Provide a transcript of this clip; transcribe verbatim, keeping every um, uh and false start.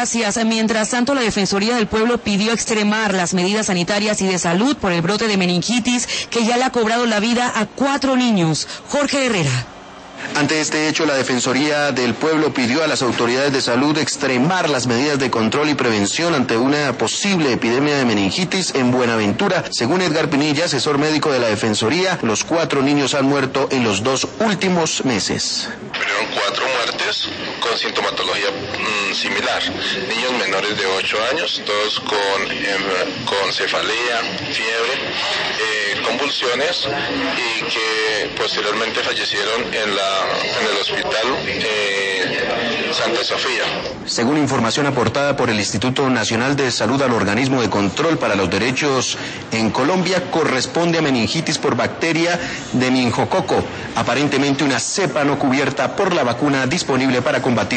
gracias. Mientras tanto, la Defensoría del Pueblo pidió extremar las medidas sanitarias y de salud por el brote de meningitis que ya le ha cobrado la vida a cuatro niños. Jorge Herrera. Ante este hecho, la Defensoría del Pueblo pidió a las autoridades de salud extremar las medidas de control y prevención ante una posible epidemia de meningitis en Buenaventura. Según Edgar Pinilla, asesor médico de la Defensoría, los cuatro niños han muerto en los dos últimos meses. Fueron cuatro muertes con sintomatología mmm, similar. Niños menores de ocho años, todos con, eh, con cefalea, fiebre, eh, convulsiones y que posteriormente fallecieron en la en el hospital eh, Santa Sofía. Según información aportada por el Instituto Nacional de Salud al Organismo de Control para los Derechos en Colombia, corresponde a meningitis por bacteria de meningococo, aparentemente una cepa no cubierta por la vacuna disponible para combatir